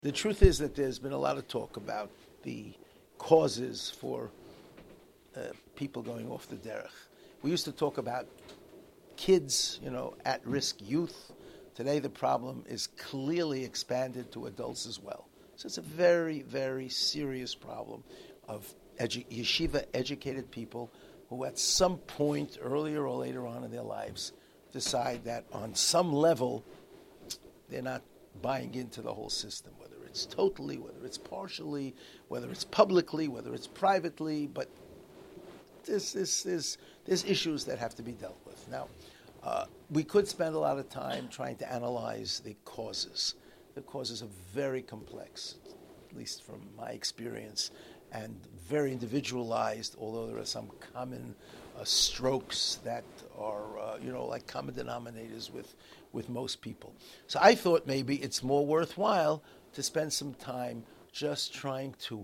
The truth is that there's been a lot of talk about the causes for people going off the derech. We used to talk about kids, at-risk youth. Today the problem is clearly expanded to adults as well. So it's a very, very serious problem of yeshiva-educated people who at some point, earlier or later on in their lives, decide that on some level they're not buying into the whole system, whether it's totally, whether it's partially, whether it's publicly, whether it's privately, but there's issues that have to be dealt with. Now, we could spend a lot of time trying to analyze the causes. The causes are very complex, at least from my experience, and very individualized, although there are some common strokes that are, like common denominators with most people. So I thought maybe it's more worthwhile to spend some time just trying to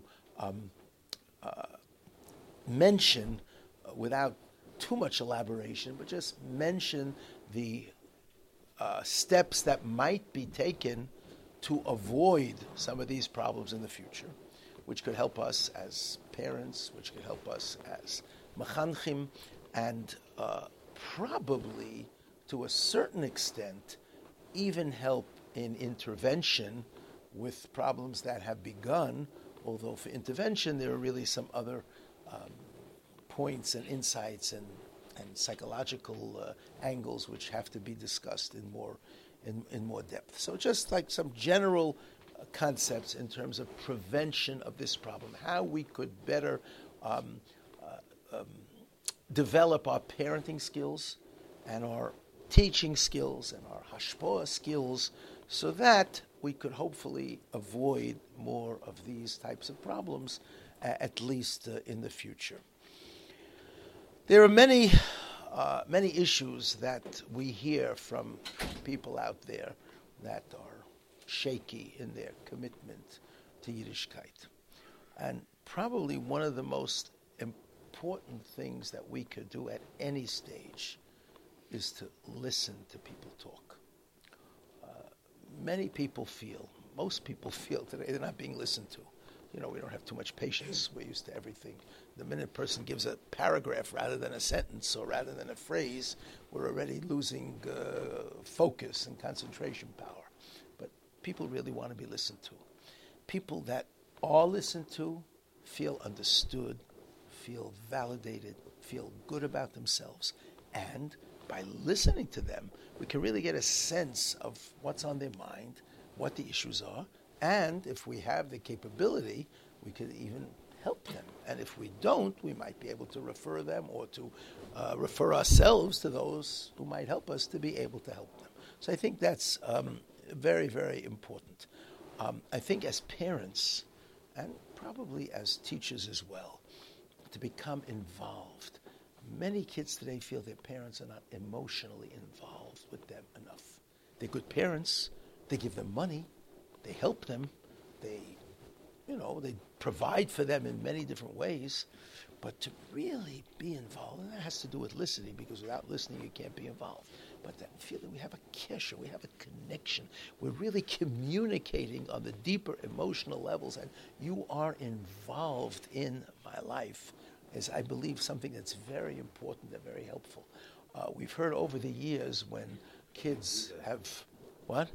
mention, without too much elaboration, but just mention the steps that might be taken to avoid some of these problems in the future, which could help us as parents, which could help us as mechanchim, and probably, to a certain extent, even help in intervention with problems that have begun, although for intervention there are really some other points and insights and psychological angles which have to be discussed in more depth. So just like some general concepts in terms of prevention of this problem, how we could better develop our parenting skills and our teaching skills and our hashpoah skills so that we could hopefully avoid more of these types of problems, at least in the future. There are many issues that we hear from people out there that are shaky in their commitment to Yiddishkeit. And probably one of the most important things that we could do at any stage is to listen to people talk. Most people feel today they're not being listened to. We don't have too much patience. We're used to everything. The minute a person gives a paragraph rather than a sentence or rather than a phrase, we're already losing focus and concentration power. But people really want to be listened to. People that are listened to feel understood, feel validated, feel good about themselves. And by listening to them, we can really get a sense of what's on their mind, what the issues are, and if we have the capability, we could even help them. And if we don't, we might be able to refer them or to refer ourselves to those who might help us to be able to help them. So I think that's very, very important. I think as parents, and probably as teachers as well, to become involved. Many kids today feel their parents are not emotionally involved with them enough. They're good parents. They give them money. They help them. They provide for them in many different ways. But to really be involved, and that has to do with listening, because without listening you can't be involved. But that feel that we have a kesher, we have a connection. We're really communicating on the deeper emotional levels, and you are involved in my life is, I believe, something that's very important and very helpful. We've heard over the years when kids have... What?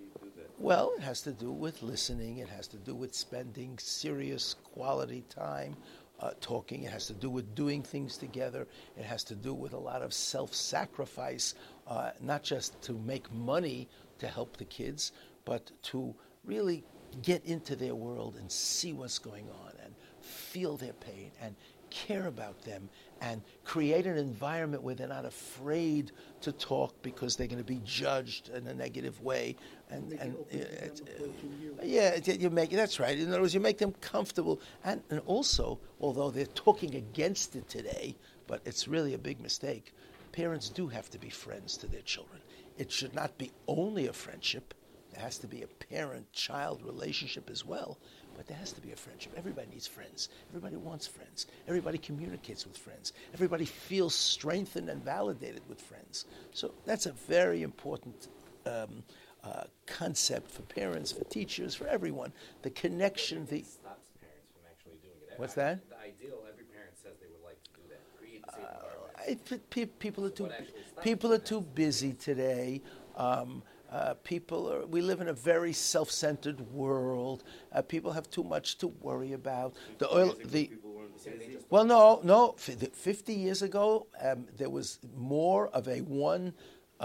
Well, it has to do with listening. It has to do with spending serious quality time talking. It has to do with doing things together. It has to do with a lot of self-sacrifice, not just to make money to help the kids, but to really get into their world and see what's going on and feel their pain and care about them and create an environment where they're not afraid to talk because they're going to be judged in a negative way. You make that's right. In other words, you make them comfortable, and also, although they're talking against it today, but it's really a big mistake. Parents do have to be friends to their children. It should not be only a friendship. There has to be a parent-child relationship as well. But there has to be a friendship. Everybody needs friends. Everybody wants friends. Everybody communicates with friends. Everybody feels strengthened and validated with friends. So that's a very important concept for parents, for teachers, for everyone. The connection. It stops parents from actually doing it. What's that? The ideal, every parent says they would like to do that. Create the safe environment. People are too busy today. We live in a very self-centered world. People have too much to worry about. Well, no. 50 years ago, there was more of a one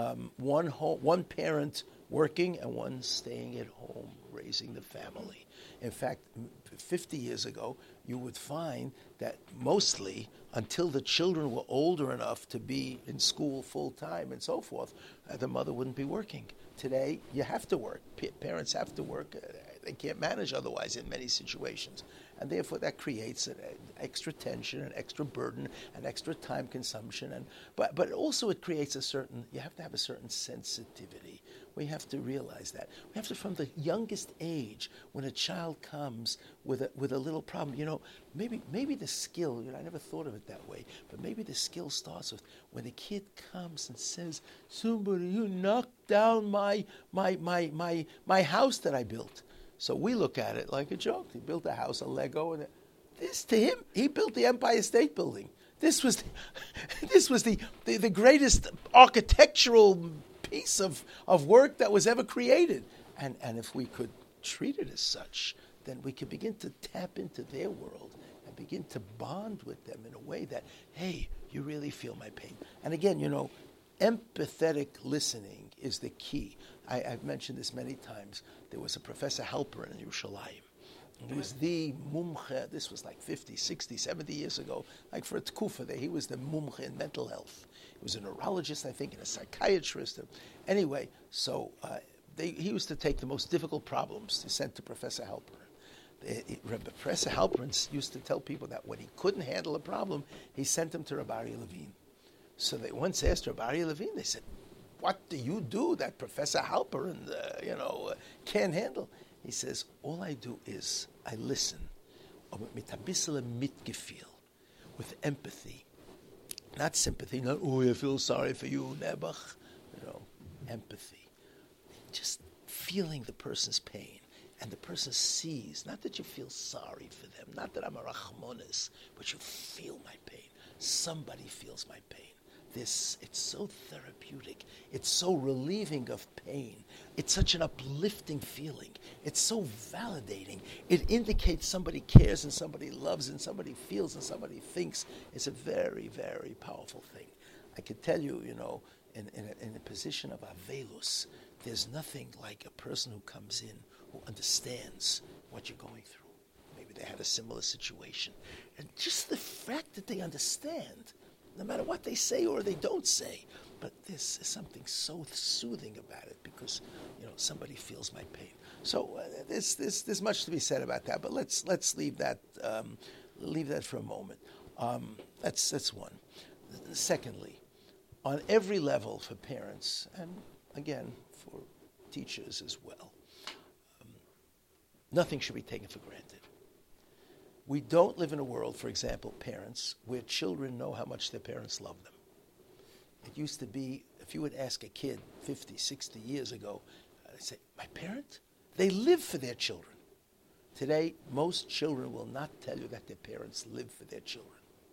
parent working and one staying at home raising the family. In fact, 50 years ago, you would find that mostly until the children were older enough to be in school full time and so forth, the mother wouldn't be working. Today, you have to work. Parents have to work. They can't manage otherwise in many situations. And therefore, that creates an extra tension, an extra burden, an extra time consumption. But also it creates you have to have a certain sensitivity. We have to realize that. We have to, from the youngest age, when a child comes with a little problem, maybe the skill, I never thought of it that way, but maybe the skill starts with when a kid comes and says, somebody, you knocked down my house that I built. So we look at it like a joke. He built a house, a Lego, and this to him, he built the Empire State Building. This was the greatest architectural piece of work that was ever created. And if we could treat it as such, then we could begin to tap into their world and begin to bond with them in a way that, hey, you really feel my pain. And again, empathetic listening is the key. I've mentioned this many times. There was a Professor Halperin in Yerushalayim. He was the mumche. This was like 50, 60, 70 years ago. Like for a tkufa there, he was the mumche in mental health. He was a neurologist, I think, and a psychiatrist. Anyway, so he used to take the most difficult problems to send to Professor Halperin. Professor Halperin used to tell people that when he couldn't handle a problem, he sent him to Rabbi Aryeh Levine. So they once asked Rabbi Aryeh Levine, they said, what do you do that Professor Halperin, can't handle? He says, all I do is I listen, with empathy, not sympathy, not, I feel sorry for you, Nebuch, empathy. Just feeling the person's pain. And the person sees, not that you feel sorry for them, not that I'm a rachmonis, but you feel my pain. Somebody feels my pain. It's so therapeutic. It's so relieving of pain. It's such an uplifting feeling. It's so validating. It indicates somebody cares and somebody loves and somebody feels and somebody thinks. It's a very, very powerful thing. I could tell you, in a position of avelus, there's nothing like a person who comes in who understands what you're going through. Maybe they had a similar situation. And just the fact that they understand, no matter what they say or they don't say. But this is something so soothing about it because, somebody feels my pain. So there's much to be said about that. But let's leave that for a moment. That's one. Secondly, on every level for parents and again for teachers as well, nothing should be taken for granted. We don't live in a world, for example, parents, where children know how much their parents love them. It used to be, if you would ask a kid 50, 60 years ago, they'd say, my parent? They live for their children. Today, most children will not tell you that their parents live for their children.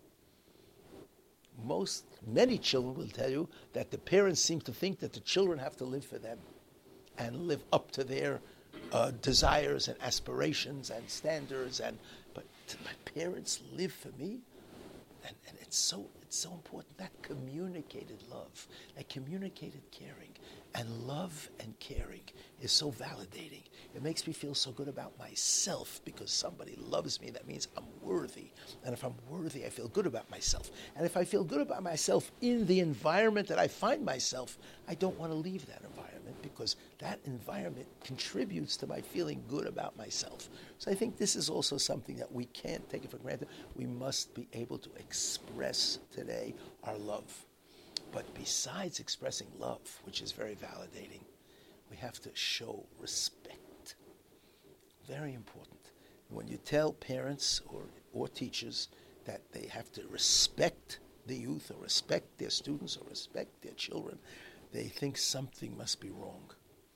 Many children will tell you that the parents seem to think that the children have to live for them and live up to their desires and aspirations and standards. But my parents live for me, and it's so important. That communicated love, that communicated caring, and love and caring is so validating. It makes me feel so good about myself because somebody loves me. That means I'm worthy, and if I'm worthy, I feel good about myself. And if I feel good about myself in the environment that I find myself, I don't want to leave that environment because that environment contributes to my feeling good about myself. So I think this is also something that we can't take it for granted. We must be able to express today our love. But besides expressing love, which is very validating, we have to show respect. Very important. When you tell parents or teachers that they have to respect the youth or respect their students or respect their children, they think something must be wrong.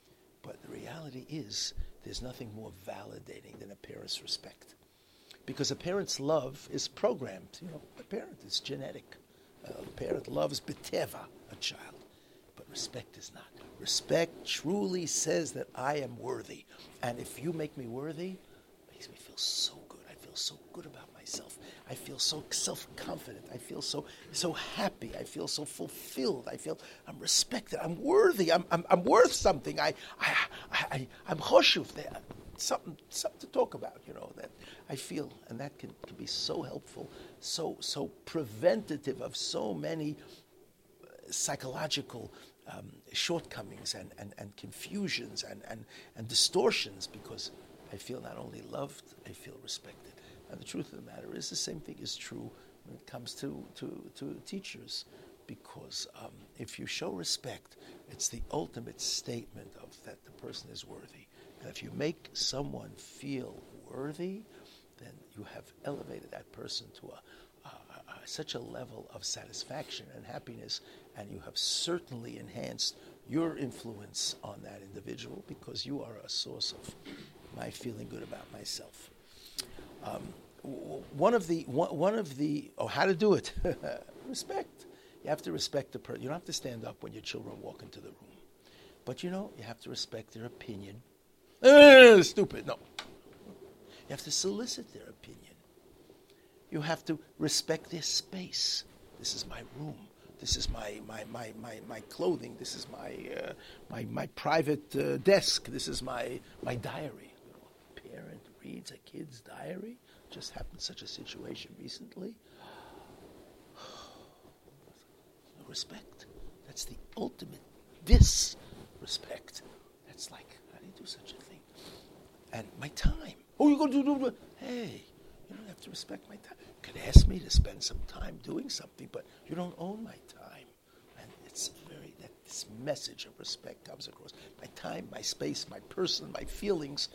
But the reality is there's nothing more validating than a parent's respect. Because a parent's love is programmed. A parent is genetic. A parent loves beteva, a child. But respect is not. Respect truly says that I am worthy. And if you make me worthy, it makes me feel so good. I feel so good about myself. I feel so self-confident. I feel so happy. I feel so fulfilled. I feel I'm respected. I'm worthy. I'm worth something. I'm choshuv. Something to talk about, that I feel, and that can be so helpful, so preventative of so many psychological shortcomings and confusions and distortions, because I feel not only loved, I feel respected. And the truth of the matter is the same thing is true when it comes to teachers, because if you show respect, it's the ultimate statement of that the person is worthy. And if you make someone feel worthy, then you have elevated that person to such a level of satisfaction and happiness, and you have certainly enhanced your influence on that individual, because you are a source of my feeling good about myself. How to do it? Respect. You have to respect the person. You don't have to stand up when your children walk into the room, but you have to respect their opinion. Stupid. No. You have to solicit their opinion. You have to respect their space. This is my room. This is my clothing. This is my private desk. This is my diary. A parent reads a kid's diary. Just happened such a situation recently. Respect. That's the ultimate disrespect. That's like, how do you do such a thing? And my time. Oh, you're going to do. Hey, you don't have to respect my time. You can ask me to spend some time doing something, but you don't own my time. And it's this message of respect comes across. My time, my space, my person, my feelings,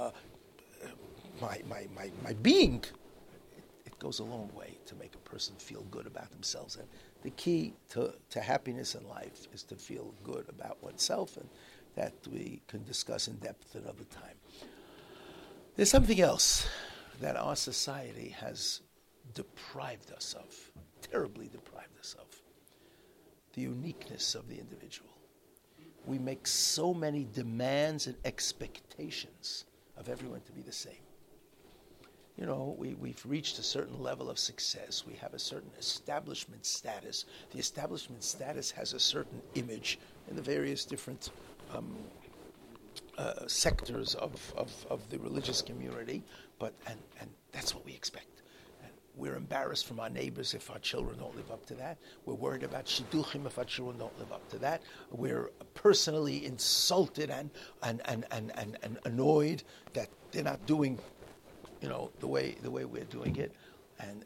my being. It goes a long way to make a person feel good about themselves. And the key to happiness in life is to feel good about oneself, and that we can discuss in depth another time. There's something else that our society has deprived us of, terribly deprived us of, the uniqueness of the individual. We make so many demands and expectations of everyone to be the same. We've reached a certain level of success. We have a certain establishment status. The establishment status has a certain image in the various different sectors of the religious community, and that's what we expect. And we're embarrassed from our neighbors if our children don't live up to that. We're worried about shidduchim if our children don't live up to that. We're personally insulted and annoyed that they're not doing, the way we're doing it, and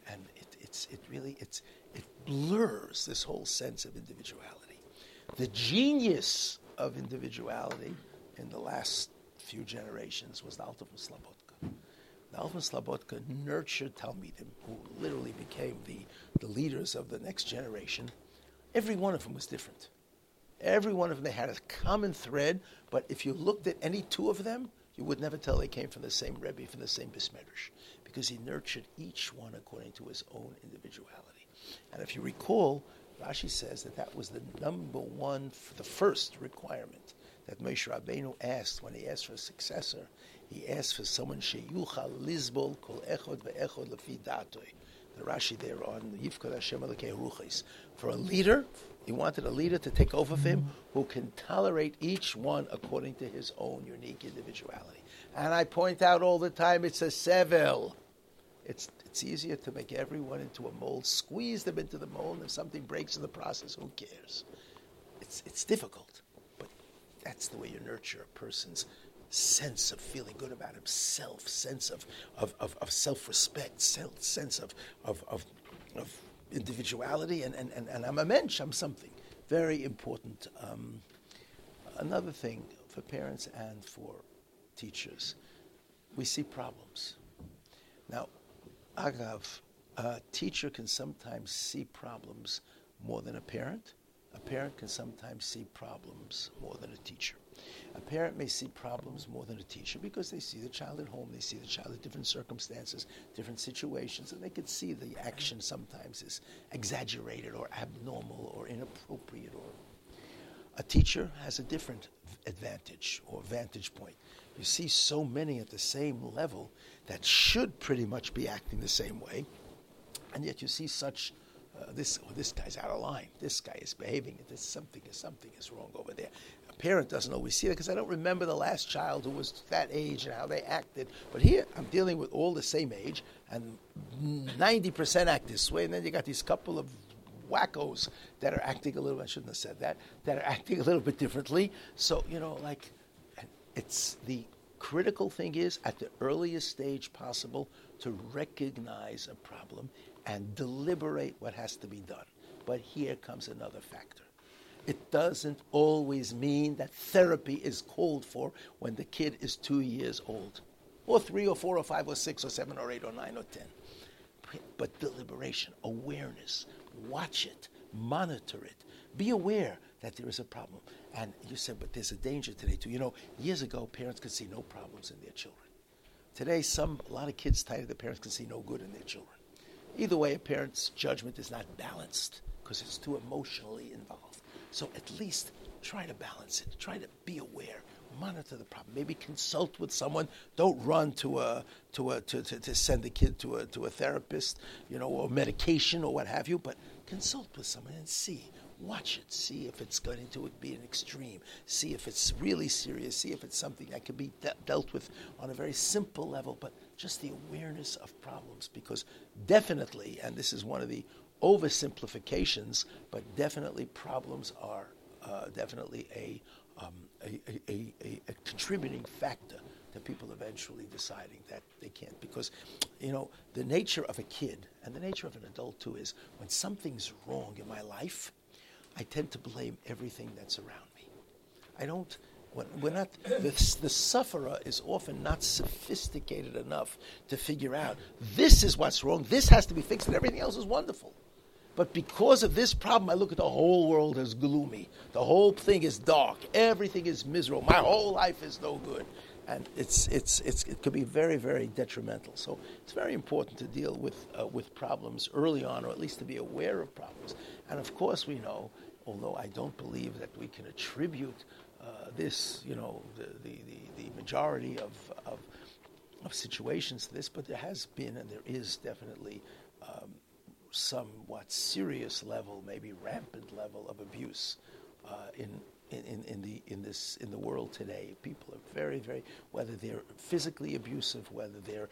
it blurs this whole sense of individuality. The genius of individuality in the last few generations was the Alter from Slobodka. The Alter from Slobodka nurtured Talmidim, who literally became the leaders of the next generation. Every one of them was different. Every one of them, they had a common thread, but if you looked at any two of them, you would never tell they came from the same Rebbe, from the same Bismedrash, because he nurtured each one according to his own individuality. And if you recall, Rashi says that was the number one, the first requirement that Moshe Rabbeinu asked when he asked for a successor. He asked for someone sheyuchal lizbol kol echod ve'echod lefi datoi. The Rashi there on Yifkod Hashem Elokei Ruchis. For a leader, he wanted a leader to take over for him who can tolerate each one according to his own unique individuality. And I point out all the time, it's a sevel. It's easier to make everyone into a mold, squeeze them into the mold, and if something breaks in the process, who cares? It's difficult, but that's the way you nurture a person's sense of feeling good about himself, sense of self-respect, sense of individuality, and I'm a mensch, I'm something. Very important. Another thing for parents and for teachers, we see problems. Now, Agav, a teacher can sometimes see problems more than a parent. A parent can sometimes see problems more than a teacher. A parent may see problems more than a teacher because they see the child at home, they see the child in different circumstances, different situations, and they can see the action sometimes is exaggerated or abnormal or inappropriate. Or a teacher has a different advantage or vantage point. You see so many at the same level that should pretty much be acting the same way, and yet you see such this guy's out of line. This guy is behaving. Something is wrong over there. A parent doesn't always see that because I don't remember the last child who was that age and how they acted. But here I'm dealing with all the same age, and 90% act this way, and then you got these couple of wackos that are acting a little. I shouldn't have said that. That are acting a little bit differently. So it's the critical thing is at the earliest stage possible to recognize a problem and deliberate what has to be done. But here comes another factor. It doesn't always mean that therapy is called for when the kid is 2 years old, or 3 or 4 or 5 or 6 or 7 or 8 or 9 or 10. But deliberation, awareness, watch it, monitor it, be aware that there is a problem. And you said, but there's a danger today too. Years ago, parents could see no problems in their children. Today, a lot of kids tired of the parents can see no good in their children. Either way, a parent's judgment is not balanced because it's too emotionally involved. So at least try to balance it. Try to be aware. Monitor the problem. Maybe consult with someone. Don't run to send the kid to a therapist, or medication or what have you. But consult with someone and see. Watch it. See if it's going to be an extreme. See if it's really serious. See if it's something that can be dealt with on a very simple level. But just the awareness of problems, because definitely, and this is one of the oversimplifications, but definitely problems are definitely a contributing factor to people eventually deciding that they can't. Because, the nature of a kid and the nature of an adult too is when something's wrong in my life, I tend to blame everything that's around me. The sufferer is often not sophisticated enough to figure out this is what's wrong, this has to be fixed, and everything else is wonderful. But because of this problem, I look at the whole world as gloomy. The whole thing is dark. Everything is miserable. My whole life is no good. And it could be very, very detrimental. So it's very important to deal with problems early on, or at least to be aware of problems. And of course we know, although I don't believe that we can attribute this, the majority of situations to this, but there has been and there is definitely somewhat serious level, maybe rampant level of abuse in the world today. People are very, very, whether they're physically abusive, whether they're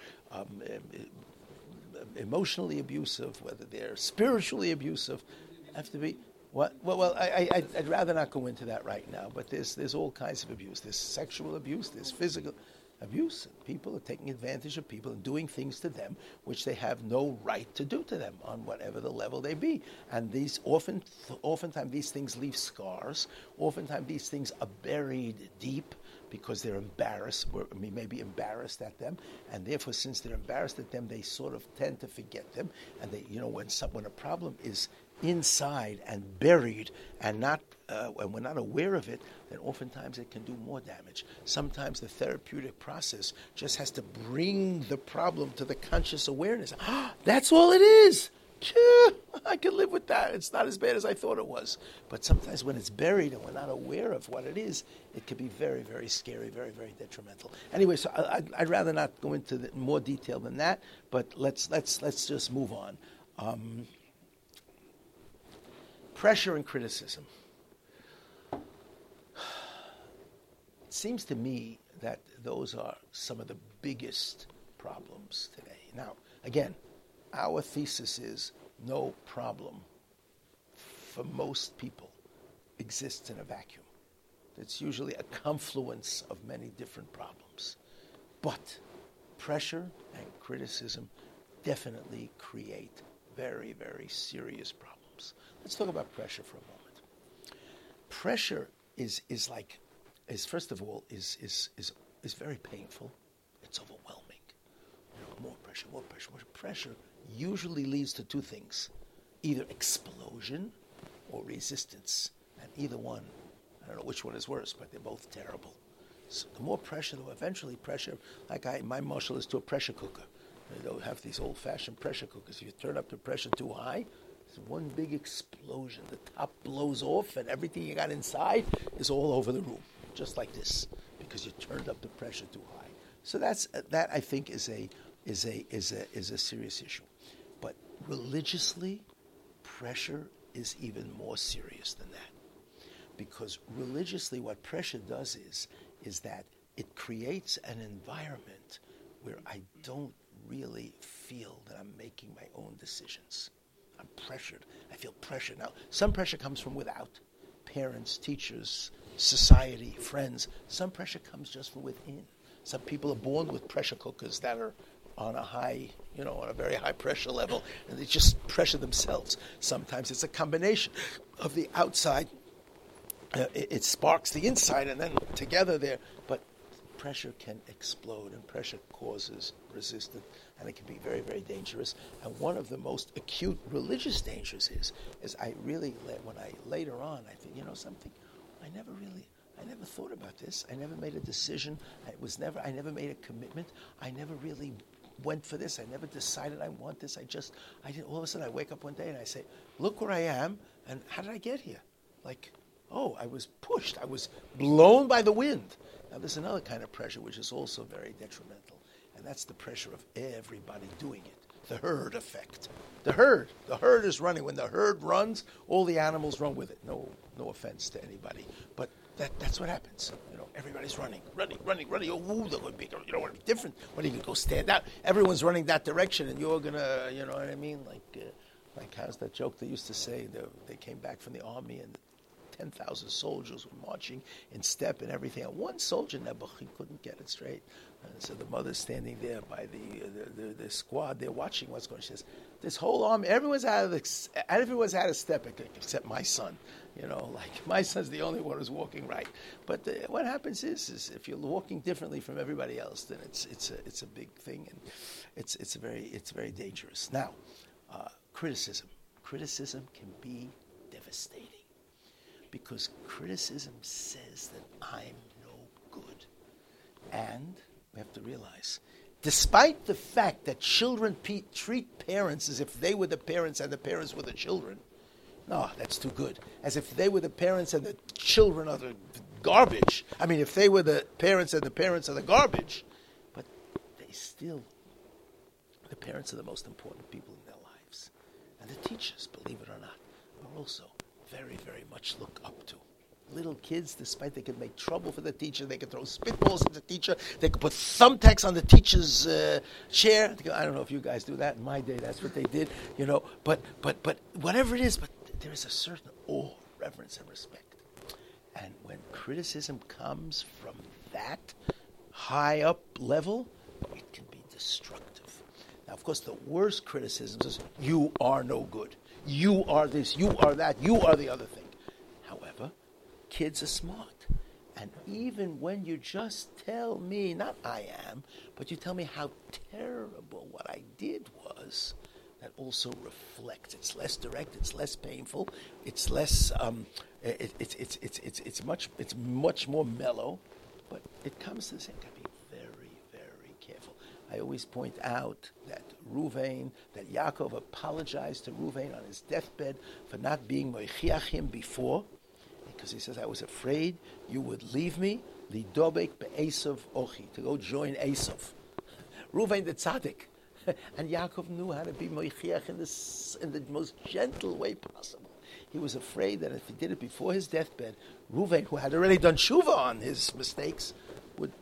emotionally abusive, whether they're spiritually abusive, have to be. What? Well, I'd rather not go into that right now. But there's all kinds of abuse. There's sexual abuse. There's physical abuse. People are taking advantage of people and doing things to them which they have no right to do to them on whatever the level they be. And these oftentimes these things leave scars. Oftentimes these things are buried deep because they're embarrassed, or maybe embarrassed at them, and therefore, since they're embarrassed at them, they sort of tend to forget them. And they, when a problem is inside and buried and we're not aware of it, then oftentimes it can do more damage. Sometimes the therapeutic process just has to bring the problem to the conscious awareness. That's all it is. I can live with that. It's not as bad as I thought it was. But sometimes when it's buried and we're not aware of what it is, it can be very, very scary, very, very detrimental. Anyway, so I'd rather not go into more detail than that, but let's just move on. Pressure and criticism. It seems to me that those are some of the biggest problems today. Now, again, our thesis is no problem for most people exists in a vacuum. It's usually a confluence of many different problems. But pressure and criticism definitely create very, very serious problems. Let's talk about pressure for a moment. Pressure is first of all very painful. It's overwhelming. More pressure. Pressure usually leads to two things: either explosion or resistance, and either one I don't know which one is worse, but they're both terrible. So the more pressure, though, eventually pressure, my marshal is to a pressure cooker. They don't have these old-fashioned pressure cookers. If you turn up the pressure too high, it's one big explosion. The top blows off, and everything you got inside is all over the room, just like this, because you turned up the pressure too high. So that I think is a serious issue. But religiously, pressure is even more serious than that, because religiously, what pressure does is that it creates an environment where I don't really feel that I'm making my own decisions. I'm pressured. I feel pressure. Now, some pressure comes from without. Parents, teachers, society, friends. Some pressure comes just from within. Some people are born with pressure cookers that are on a very high pressure level, and they just pressure themselves. Sometimes it's a combination of the outside. It sparks the inside, and then together there. But pressure can explode, and pressure causes resistance, and it can be very, very dangerous. And one of the most acute religious dangers is I really, when I later on, I think, something, I never thought about this. I never made a decision. I never made a commitment. I never really went for this. I never decided I want this. I didn't. All of a sudden, I wake up one day and I say, look where I am, and how did I get here? I was pushed. I was blown by the wind. Now, there's another kind of pressure which is also very detrimental, and that's the pressure of everybody doing it. The herd effect. The herd is running. When the herd runs, all the animals run with it. No offense to anybody, but that's what happens. Everybody's running. Oh, they're going big. What different? What are you going to go stand out? Everyone's running that direction, and you're gonna, you know what I mean? Like how's that joke they used to say? They came back from the army and 10,000 soldiers were marching in step and everything. And one soldier, Nebuch, couldn't get it straight. And so the mother's standing there by the squad. They're watching what's going on. She says, "This whole army, everyone's out of step except my son. My son's the only one who's walking right." But what happens is if you're walking differently from everybody else, then it's a big thing, and it's very dangerous. Now, criticism can be devastating, because criticism says that I'm no good. And we have to realize, despite the fact that children treat parents as if they were the parents and the parents were the children, no, that's too good. As if they were the parents and the children are the garbage. I mean, if they were the parents and the parents are the garbage, but the parents are the most important people in their lives. And the teachers, believe it or not, are also very, very much look up to. Little kids, despite they could make trouble for the teacher, they could throw spitballs at the teacher, they could put thumbtacks on the teacher's chair. I don't know if you guys do that. In my day, that's what they did, But whatever it is, but there is a certain awe, reverence, and respect. And when criticism comes from that high up level, it can be destructive. Now, of course, the worst criticisms is, you are no good. You are this, you are that, you are the other thing. However, kids are smart. And even when you just tell me, not I am, but you tell me how terrible what I did was, that also reflects. It's less direct, it's less painful, it's less, it's much more mellow, but it comes to the same. Gotta be very, very careful. I always point out that Yaakov apologized to Ruvain on his deathbed for not being moichiach him before, because he says, I was afraid you would leave me, lidobek be'esav ochi, to go join Esav. Ruvain the tzaddik. And Yaakov knew how to be moichiach in the most gentle way possible. He was afraid that if he did it before his deathbed, Ruvain, who had already done tshuva on his mistakes, would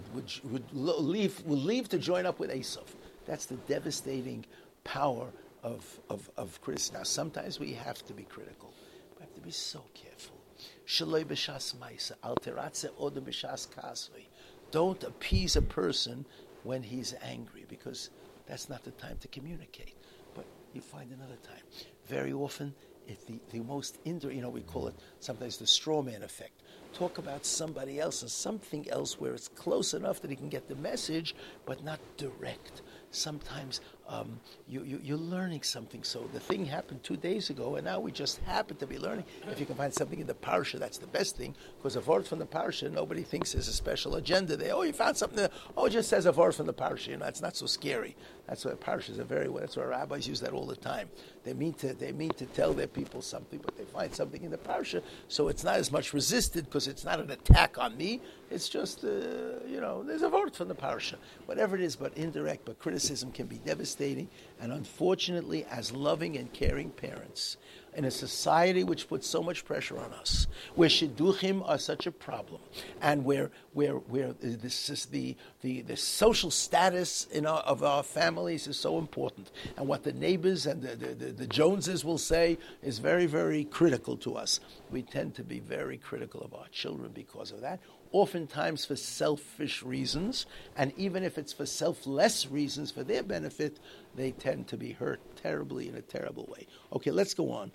leave to join up with Esav. That's the devastating power of criticism. Now, sometimes we have to be critical. We have to be so careful. Shaloi b'shas ma'isa, alteratze odem b'shas kasvei. Don't appease a person when he's angry, because that's not the time to communicate. But you find another time. Very often, if the most indirect, we call it sometimes the straw man effect. talk about somebody else and something else where it's close enough that he can get the message, but not direct. Sometimes you're learning something. So the thing happened 2 days ago, and now we just happen to be learning. If you can find something in the parsha, that's the best thing, because a word from the parsha, nobody thinks there's a special agenda there. Oh, you found something there. Oh, it just says a word from the parsha. It's not so scary. That's why parshas are that's why rabbis use that all the time. They mean to tell their people something, but they find something in the parsha, so it's not as much resisted because it's not an attack on me. It's just, there's a word from the parsha. Whatever it is, but indirect, but criticism can be devastating. And unfortunately, as loving and caring parents, in a society which puts so much pressure on us, where shidduchim are such a problem, and where this is the social status of our families is so important, and what the neighbors and the Joneses will say is very, very critical to us. We tend to be very critical of our children because of that, oftentimes for selfish reasons, and even if it's for selfless reasons for their benefit, they tend to be hurt terribly in a terrible way. Okay, let's go on.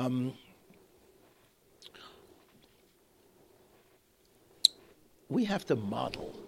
We have to model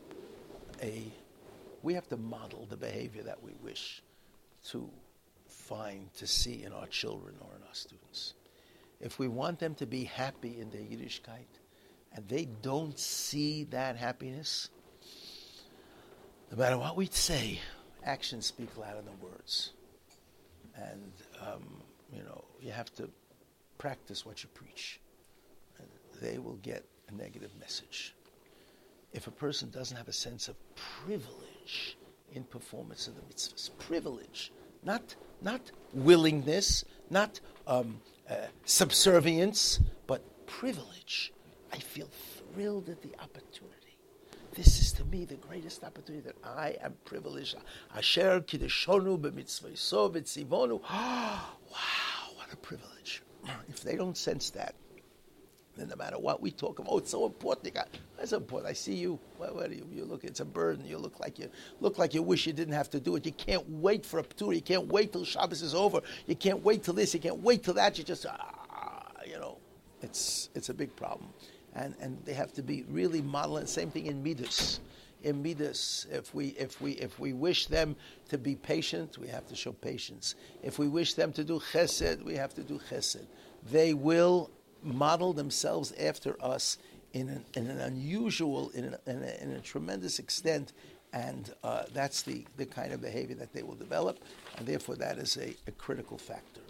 the behavior that we wish to see in our children or in our students. If we want them to be happy in their Yiddishkeit, and they don't see that happiness, no matter what we say, actions speak louder than words. And, you have to practice what you preach. And they will get a negative message. If a person doesn't have a sense of privilege in performance of the mitzvahs, privilege, not willingness, not subservience, but privilege. I feel thrilled at the opportunity. This is to me the greatest opportunity that I am privileged. Asher kiddushonu b'mitzvayso b'tzivonu. Wow, what a privilege. If they don't sense that, then no matter what we talk about, it's so important. It's important. I see you. What do you look? It's a burden. You look like you wish you didn't have to do it. You can't wait for a p'tur. You can't wait till Shabbos is over. You can't wait till this. You can't wait till that. You just, it's a big problem. And they have to be really modeling. Same thing in Midas. In Midas, if we wish them to be patient, we have to show patience. If we wish them to do chesed, we have to do chesed. They will model themselves after us in an unusual, in a tremendous extent, and that's the kind of behavior that they will develop, and therefore that is a critical factor.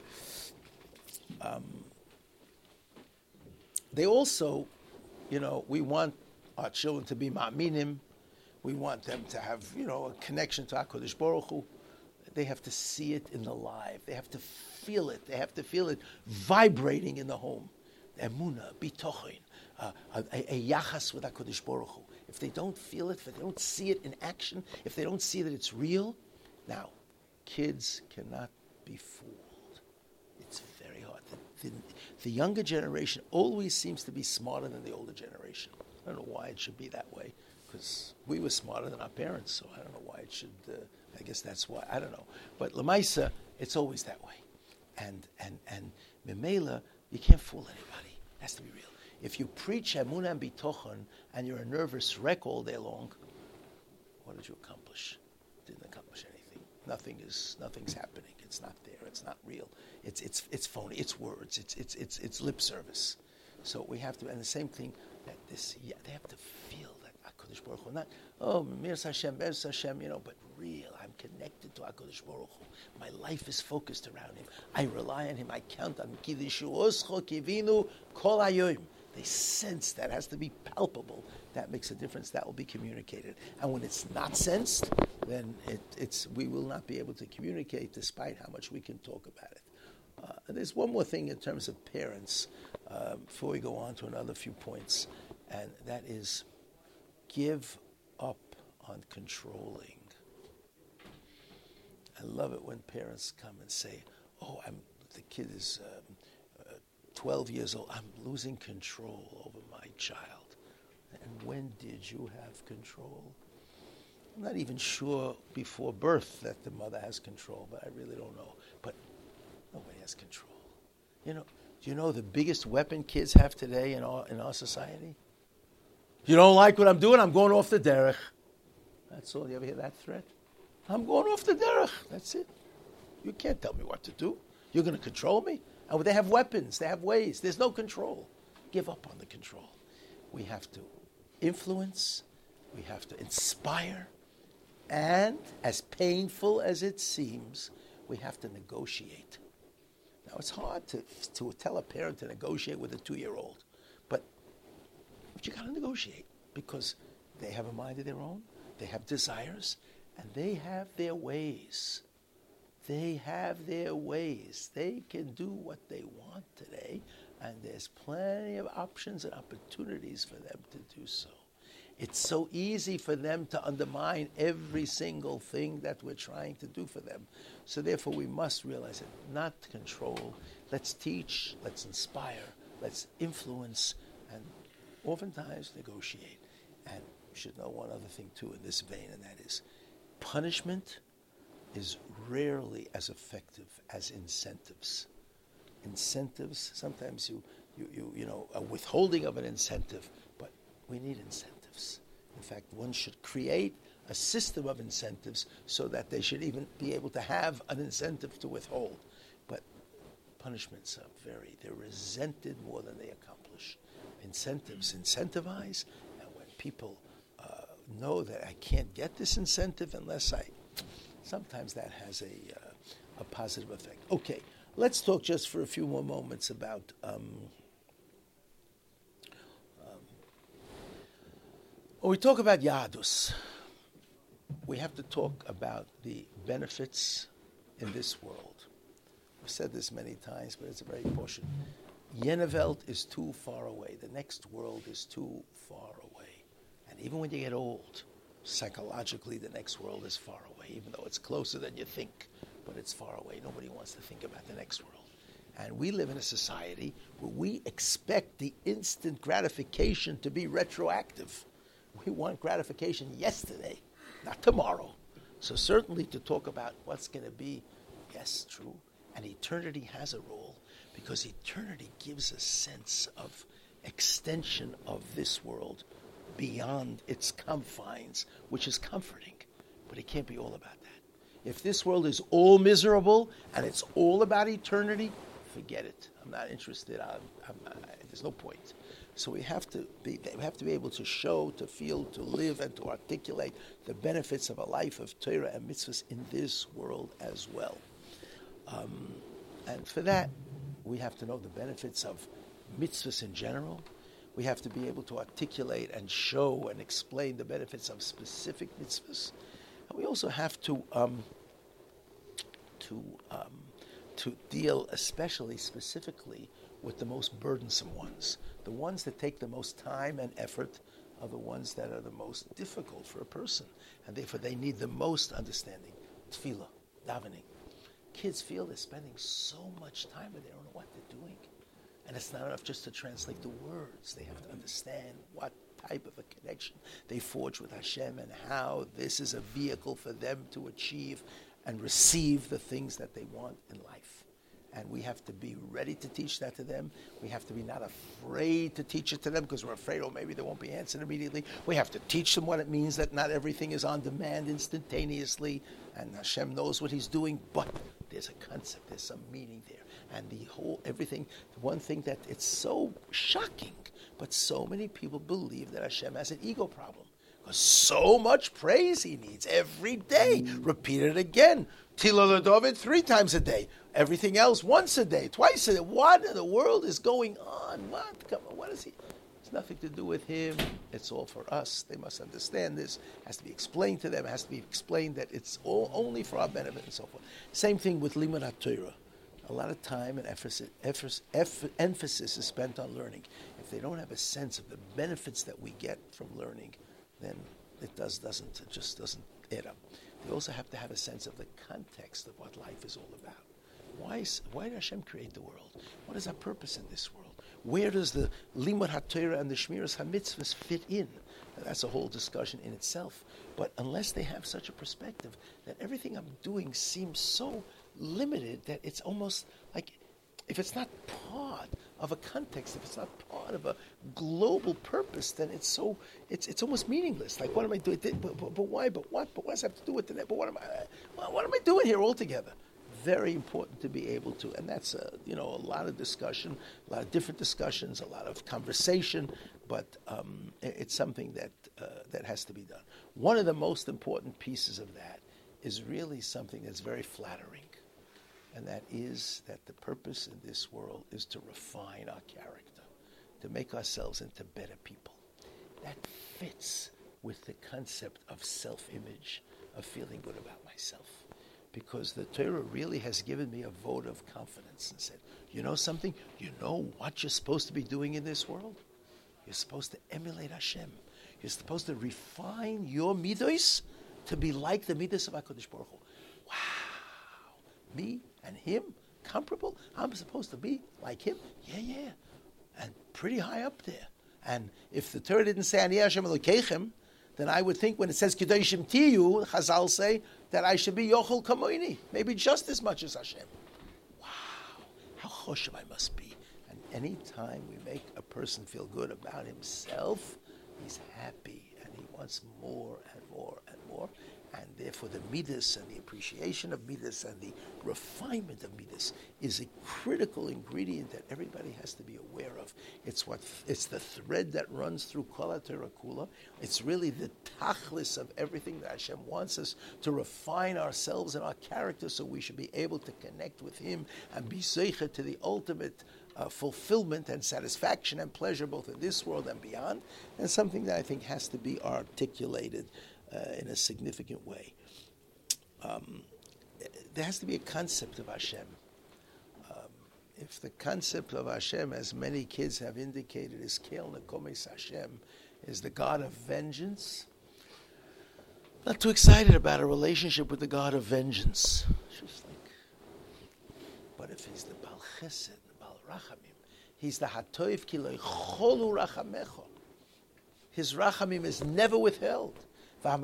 They also, we want our children to be ma'aminim. We want them to have, a connection to HaKadosh Baruch Hu. They have to see it in the life. They have to feel it. They have to feel it vibrating in the home. Emunah, bitochen, a yachas with HaKadosh Baruch Hu. If they don't feel it, if they don't see it in action, if they don't see that it's real, now, kids cannot be fooled. It's very hard. The younger generation always seems to be smarter than the older generation. I don't know why it should be that way, because we were smarter than our parents, so I don't know why it should, I guess that's why, I don't know. But Lamaisa, it's always that way. And Memela, you can't fool anybody. It has to be real. If you preach Emunah and Bitochen and you're a nervous wreck all day long, what did you accomplish? Didn't accomplish anything. Nothing's happening. It's not there. It's not real. It's phony. It's words. It's lip service. So we have to, and the same thing that they have to feel that HaKadosh Baruch Hu, not Miras Hashem, Bez Hashem, but real. I'm connected to HaKadosh Baruch Hu. My life is focused around Him. I rely on Him. I count on Him. Ki lishuoscho kivinu kol hayoim. They sense that. It has to be palpable. That makes a difference. That will be communicated. And when it's not sensed, then we will not be able to communicate despite how much we can talk about it. There's one more thing in terms of parents before we go on to another few points, and that is give up on controlling. I love it when parents come and say, the kid is 12 years old, I'm losing control over my child. And when did you have control? I'm not even sure before birth that the mother has control, but I really don't know. But nobody has control. Do you know the biggest weapon kids have today in our society? You don't like what I'm doing? I'm going off the derech. That's all. You ever hear that threat? I'm going off the derech. That's it. You can't tell me what to do. You're going to control me? And they have weapons. They have ways. There's no control. Give up on the control. We have to influence. We have to inspire. And as painful as it seems, we have to negotiate. Now, it's hard to tell a parent to negotiate with a 2-year-old. But you got to negotiate because they have a mind of their own. They have desires. And they have their ways. They have their ways. They can do what they want today, and there's plenty of options and opportunities for them to do so. It's so easy for them to undermine every single thing that we're trying to do for them. So therefore, we must realize it, not control. Let's teach, let's inspire, let's influence, and oftentimes negotiate. And you should know one other thing, too, in this vein, and that is punishment is rarely as effective as incentives. Incentives, sometimes you know, a withholding of an incentive, but we need incentives. In fact, one should create a system of incentives so that they should even be able to have an incentive to withhold. But punishments are they're resented more than they accomplish. Incentives incentivize, and when people know that I can't get this incentive unless sometimes that has a positive effect. Okay, let's talk just for a few more moments about when we talk about Yadus, we have to talk about the benefits in this world. We've said this many times, but it's a very important. Yenevelt is too far away. The next world is too far away. And even when you get old, psychologically, the next world is far away, even though it's closer than you think, but it's far away. Nobody wants to think about the next world. And we live in a society where we expect the instant gratification to be retroactive. We want gratification yesterday, not tomorrow. So certainly to talk about what's going to be, yes, true. And eternity has a role because eternity gives a sense of extension of this world beyond its confines, which is comforting. But it can't be all about that. If this world is all miserable and it's all about eternity, forget it. I'm not interested. There's no point. So we have to be able to show, to feel, to live, and to articulate the benefits of a life of Torah and mitzvahs in this world as well. And for that, we have to know the benefits of mitzvahs in general. We have to be able to articulate and show and explain the benefits of specific mitzvahs. And we also have to deal especially specifically with the most burdensome ones. The ones that take the most time and effort are the ones that are the most difficult for a person. And therefore they need the most understanding. Tefillah, davening. Kids feel they're spending so much time and they don't know what they're doing. And it's not enough just to translate the words. They have to understand what type of a connection they forge with Hashem and how this is a vehicle for them to achieve and receive the things that they want in life. And we have to be ready to teach that to them. We have to be not afraid to teach it to them because we're afraid, maybe they won't be answered immediately. We have to teach them what it means that not everything is on demand instantaneously. And Hashem knows what He's doing, but there's a concept, there's some meaning there. And the one thing that it's so shocking, but so many people believe that Hashem has an ego problem. Because so much praise He needs every day. Repeat it again. Tilo LeDavid 3 times a day. Everything else once a day, twice a day. What in the world is going on? What is He? It's nothing to do with Him. It's all for us. They must understand this. It has to be explained to them. It has to be explained that it's all only for our benefit and so forth. Same thing with Limud HaTorah. A lot of time and emphasis is spent on learning. If they don't have a sense of the benefits that we get from learning, then it just doesn't add up. They also have to have a sense of the context of what life is all about. Why did Hashem create the world? What is our purpose in this world? Where does the Limud HaTorah and the Shmiras HaMitzvahs fit in? Now, that's a whole discussion in itself. But unless they have such a perspective that everything I'm doing seems so limited that it's almost like if it's not part of a context, if it's not part of a global purpose, then it's almost meaningless. Like, what am I doing? But why? But what? But what does that have to do with that? But what am I doing here altogether? Very important to be able to, and that's a lot of discussion, a lot of different discussions, a lot of conversation, but it's something that has to be done. One of the most important pieces of that is really something that's very flattering, and that is that the purpose in this world is to refine our character, to make ourselves into better people. That fits with the concept of self-image, of feeling good about myself. Because the Torah really has given me a vote of confidence and said, you know something? You know what you're supposed to be doing in this world? You're supposed to emulate Hashem. You're supposed to refine your midos to be like the midos of HaKadosh Baruch Hu. Wow. Me and him, comparable? I'm supposed to be like him? Yeah. And pretty high up there. And if the Torah didn't say, Ani Hashem Elokeichem, then I would think when it says Kedoshim Tiyu, Chazal say that I should be Yochel Kamoini, maybe just as much as Hashem. Wow, how choshev I must be. And any time we make a person feel good about himself, he's happy and he wants more and more and more. And therefore the midas and the appreciation of midas and the refinement of midas is a critical ingredient that everybody has to be aware of. It's the thread that runs through Kol HaTorah Kula. It's really the tachlis of everything that Hashem wants us to refine ourselves and our character, so we should be able to connect with Him and be zeicha to the ultimate fulfillment and satisfaction and pleasure both in this world and beyond. And something that I think has to be articulated in a significant way. There has to be a concept of Hashem. If the concept of Hashem, as many kids have indicated, is Kel Nekomes Hashem, is the God of vengeance, not too excited about a relationship with the God of vengeance. Just like, but if he's the Bal Chesed, the Bal Rachamim, he's the Hatoiv Ki Lo Yicholu Rachamecho. His Rachamim is never withheld. And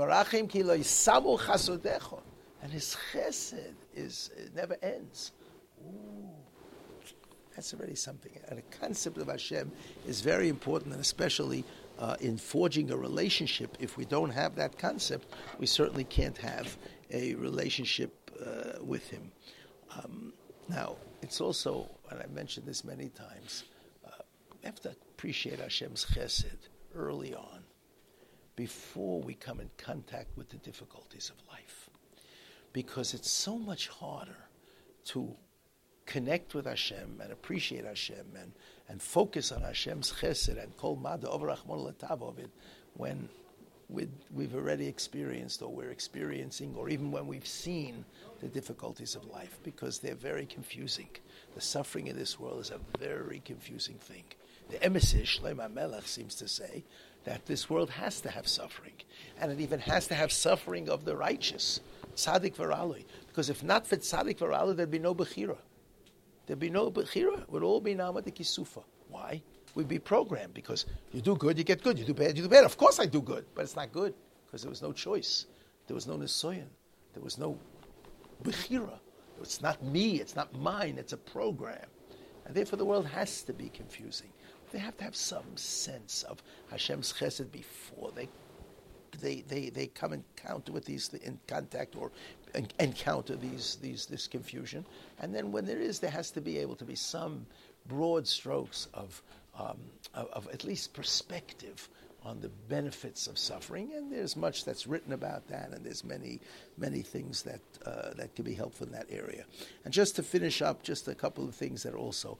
his chesed it never ends. Ooh, that's already something. And the concept of Hashem is very important, and especially in forging a relationship. If we don't have that concept, we certainly can't have a relationship with Him. Now, it's also, and I mentioned this many times, we have to appreciate Hashem's chesed early on, before we come in contact with the difficulties of life. Because it's so much harder to connect with Hashem and appreciate Hashem and focus on Hashem's chesed and kol mada over rachmon l'tavovid when we've already experienced, or we're experiencing, or even when we've seen the difficulties of life, because they're very confusing. The suffering in this world is a very confusing thing. The Emesis, Shlomo HaMelech, seems to say that this world has to have suffering, and it even has to have suffering of the righteous, tzaddik v'ralui. Because if not for tzaddik v'ralui, there'd be no bechira. There'd be no bechira. It would all be nama de kisufa. Why? We'd be programmed, because you do good, you get good. You do bad, you do bad. Of course I do good, but it's not good, because there was no choice. There was no nisoyan. There was no bechira. It's not me, it's not mine, it's a program. And therefore the world has to be confusing. They have to have some sense of Hashem's chesed before they come encounter with these in contact or encounter this confusion. And then when there has to be able to be some broad strokes of at least perspective on the benefits of suffering. And there's much that's written about that, and there's many things that can be helpful in that area. And just to finish up, just a couple of things that are also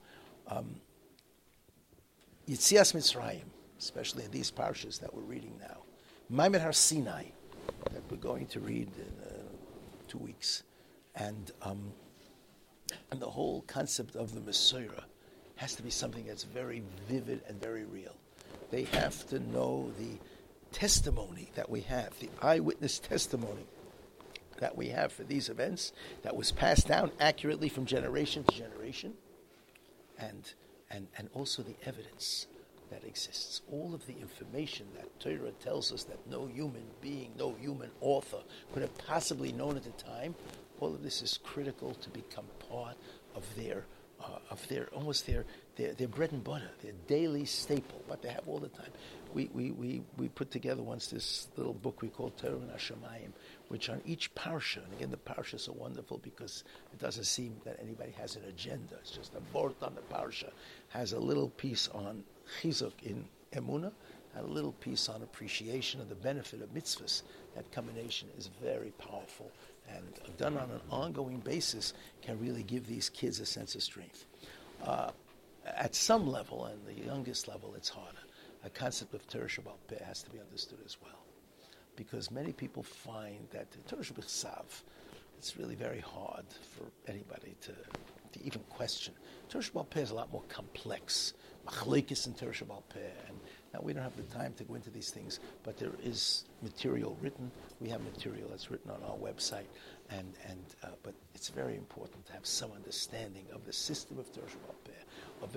Yitzias Mitzrayim, especially in these parshas that we're reading now. Maimed Har Sinai, that we're going to read in 2 weeks. And the whole concept of the Messiah has to be something that's very vivid and very real. They have to know the testimony that we have, the eyewitness testimony that we have for these events, that was passed down accurately from generation to generation, and also the evidence that exists. All of the information that Torah tells us that no human being, no human author could have possibly known at the time, all of this is critical to become part of their of their almost their bread and butter, their daily staple, what they have all the time. We put together once this little book we call Torah and Hashemayim, which on each parsha, and again the parshas are wonderful because it doesn't seem that anybody has an agenda. It's just a board on the parsha, has a little piece on chizuk in emunah, and a little piece on appreciation of the benefit of mitzvahs. That combination is very powerful, and done on an ongoing basis can really give these kids a sense of strength. At some level, and the youngest level, it's harder. A concept of Torah Sheba'al Peh has to be understood as well, because many people find that Torah Shebechsav, it's really very hard for anybody to even question. Torah Sheba'al Peh is a lot more complex. Machlekes in Torah Sheba'al Peh, and now we don't have the time to go into these things, but there is material written. We have material that's written on our website, but it's very important to have some understanding of the system of Torah Sheba'al Peh, of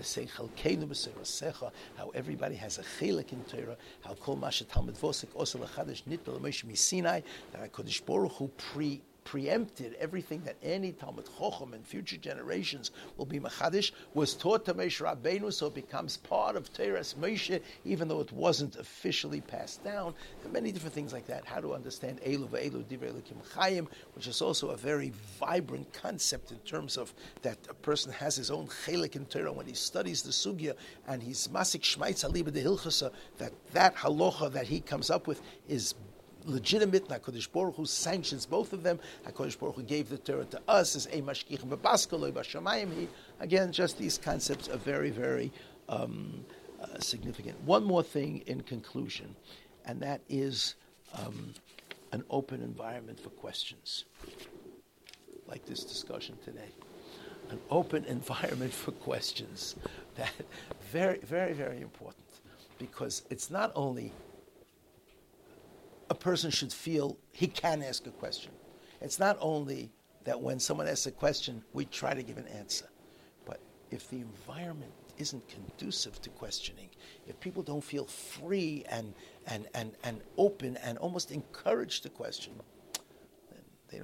how everybody has a chelik in Torah, how kol mashet Talmud Vosek osel lechadash nitbel Moshe miSinai, that HaKadosh Baruch Hu preempted everything that any Talmud Chochem and future generations will be Machadish, was taught to Moshe Rabbeinu, so it becomes part of Torah's Moshe, even though it wasn't officially passed down, and many different things like that. How to understand Elu ve'elu divrei Elokim Chayim, which is also a very vibrant concept in terms of that a person has his own chelik in Torah when he studies the sugya, and he's masik shmaitz aliba de hilchasa, that halacha that he comes up with is legitimate. HaKadosh Baruch Hu sanctions both of them. HaKadosh Baruch Hu gave the Torah to us as a mashkichim bebaska loy b'shamayim. Again, just these concepts are very, very significant. One more thing in conclusion, and that is an open environment for questions, like this discussion today. An open environment for questions. That very, very, very important, because it's not only a person should feel he can ask a question. It's not only that when someone asks a question, we try to give an answer. But if the environment isn't conducive to questioning, if people don't feel free and open and almost encouraged to question, then they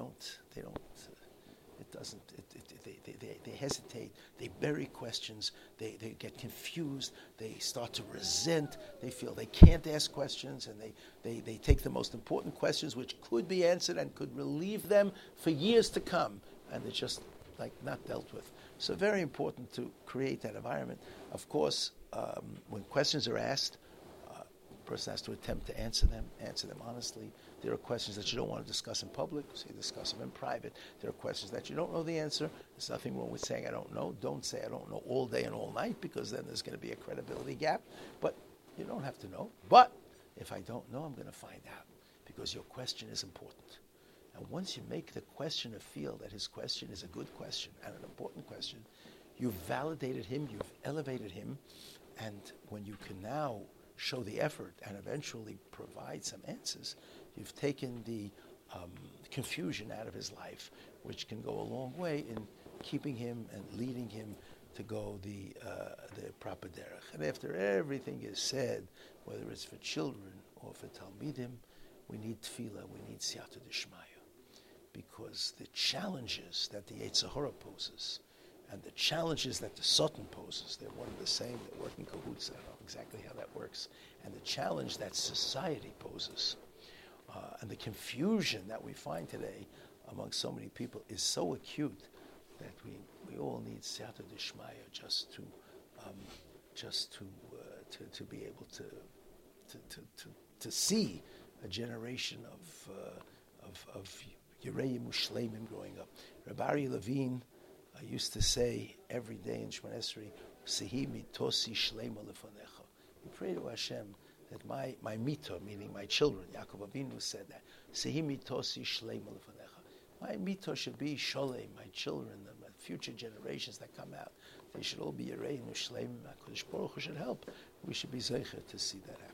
hesitate, they bury questions, they get confused, they start to resent, they feel they can't ask questions, and they take the most important questions which could be answered and could relieve them for years to come, and they're just like not dealt with. So very important to create that environment. Of course, when questions are asked, a person has to attempt to answer them honestly. There are questions that you don't want to discuss in public, so you discuss them in private. There are questions that you don't know the answer. There's nothing wrong with saying I don't know. Don't say I don't know all day and all night, because then there's going to be a credibility gap. But you don't have to know. But if I don't know, I'm going to find out, because your question is important. And once you make the questioner feel that his question is a good question and an important question, you've validated him, you've elevated him, and when you can now show the effort and eventually provide some answers, you've taken the confusion out of his life, which can go a long way in keeping him and leading him to go the proper derech. And after everything is said, whether it's for children or for talmidim, we need tefillah, we need siyata d'shmaya, because the challenges that the Yetzer Hara poses and the challenges that the Satan poses, they're one and the same, they work in cahoots, I don't know exactly how that works, and the challenge that society poses, and the confusion that we find today among so many people is so acute that we all need siyata d'shmaya just to be able to see a generation of Yereim Ushleimim growing up. Rabbi Ari Levine used to say every day in Shemon Esrei, Sehi mitosi shleima lefonecha. You pray to Hashem that my mito, meaning my children, Yaakov Avinu said that, Sehi mitosi shleima lefonecha. My mito should be sholem, my children, my future generations that come out. They should all be Yereim Ushleimim. HaKadosh Baruch Hu should help. We should be zeicher to see that happen.